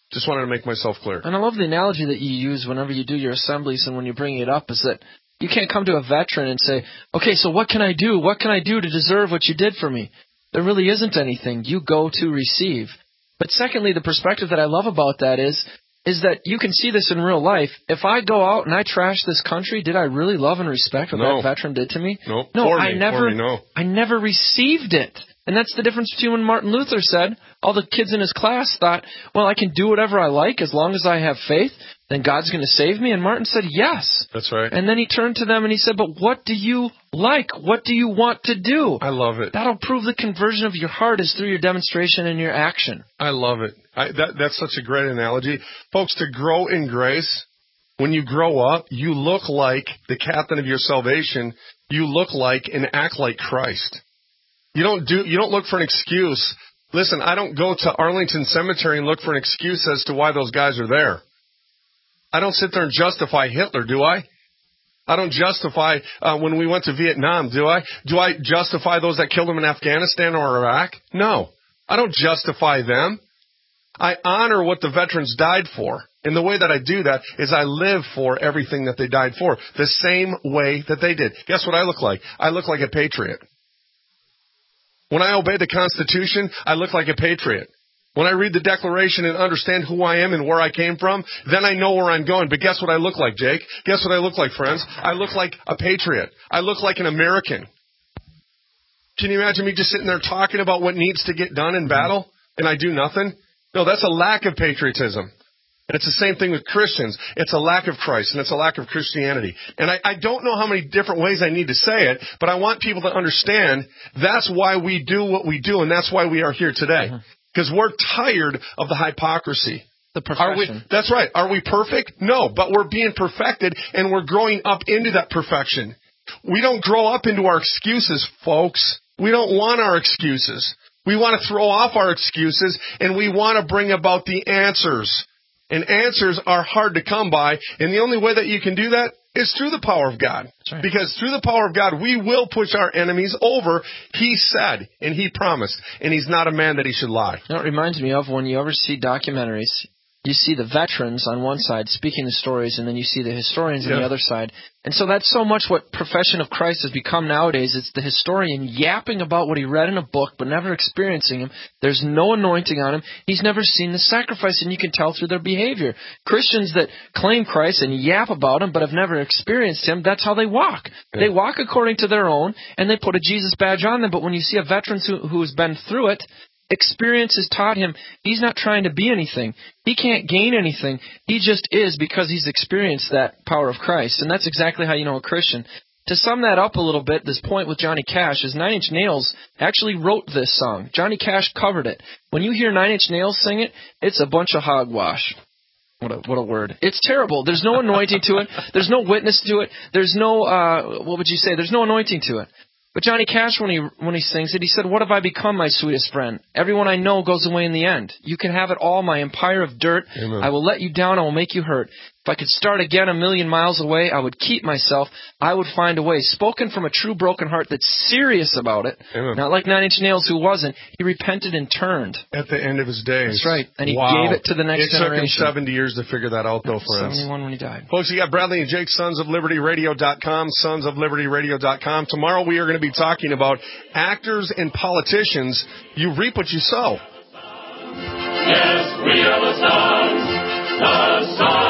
Just wanted to make myself clear. And I love the analogy that you use whenever you do your assemblies and when you bring it up is that you can't come to a veteran and say, okay, so what can I do? What can I do to deserve what you did for me? There really isn't anything. You go to receive. But secondly, the perspective that I love about that is, is that you can see this in real life. If I go out and I trash this country, did I really love and respect what no. that veteran did to me? Nope. No, for I me, never, for me, no. I never received it. And that's the difference between when Martin Luther said, all the kids in his class thought, well, I can do whatever I like as long as I have faith, then God's going to save me. And Martin said, yes. That's right. And then he turned to them and he said, but what do you like? What do you want to do? I love it. That'll prove the conversion of your heart is through your demonstration and your action. I love it. I, that, that's such a great analogy. Folks, to grow in grace, when you grow up, you look like the captain of your salvation. You look like and act like Christ. You don't do. You don't look for an excuse. Listen, I don't go to Arlington Cemetery and look for an excuse as to why those guys are there. I don't sit there and justify Hitler, do I? I don't justify uh, when we went to Vietnam, do I? Do I justify those that killed them in Afghanistan or Iraq? No. I don't justify them. I honor what the veterans died for. And the way that I do that is I live for everything that they died for, the same way that they did. Guess what I look like? I look like a patriot. When I obey the Constitution, I look like a patriot. When I read the Declaration and understand who I am and where I came from, then I know where I'm going. But guess what I look like, Jake? Guess what I look like, friends? I look like a patriot. I look like an American. Can you imagine me just sitting there talking about what needs to get done in battle and I do nothing? No, that's a lack of patriotism. And it's the same thing with Christians. It's a lack of Christ, and it's a lack of Christianity. And I, I don't know how many different ways I need to say it, but I want people to understand that's why we do what we do, and that's why we are here today. Because we're tired of the hypocrisy. The perfection. Are we, that's right. Are we perfect? No, but we're being perfected, and we're growing up into that perfection. We don't grow up into our excuses, folks. We don't want our excuses. We want to throw off our excuses, and we want to bring about the answers. And answers are hard to come by, and the only way that you can do that is through the power of God. Right. Because through the power of God, we will push our enemies over. He said, and He promised, and He's not a man that He should lie. You know, it reminds me of when you ever see documentaries, you see the veterans on one side speaking the stories, and then you see the historians on yeah. the other side. And so that's so much what Profession of Christ has become nowadays. It's the historian yapping about what he read in a book, but never experiencing him. There's no anointing on him. He's never seen the sacrifice, and you can tell through their behavior. Christians that claim Christ and yap about him, but have never experienced him, that's how they walk. Yeah. They walk according to their own, and they put a Jesus badge on them. But when you see a veteran who, who's been through it, experience has taught him he's not trying to be anything. He can't gain anything. He just is because he's experienced that power of Christ. And that's exactly how you know a Christian. To sum that up a little bit, this point with Johnny Cash is Nine Inch Nails actually wrote this song. Johnny Cash covered it. When you hear Nine Inch Nails sing it, it's a bunch of hogwash. What a, what a word. It's terrible. There's no anointing to it. There's no witness to it. There's no, uh, what would you say? There's no anointing to it. But Johnny Cash, when he when he sings it, he said, "What have I become, my sweetest friend? Everyone I know goes away in the end. You can have it all, my empire of dirt. Amen. I will let you down. I will make you hurt. If I could start again a million miles away, I would keep myself. I would find a way." Spoken from a true broken heart that's serious about it. Amen. Not like Nine Inch Nails, who wasn't. He repented and turned. At the end of his days. That's right. And he wow. gave it to the next it generation. It took him seventy years to figure that out, though, friends. seventy-one when he died. Folks, you got Bradley and Jake, sons of liberty radio dot com, sons of liberty radio dot com. Tomorrow we are going to be talking about actors and politicians. You reap what you sow. Yes, we are the sons, the sons.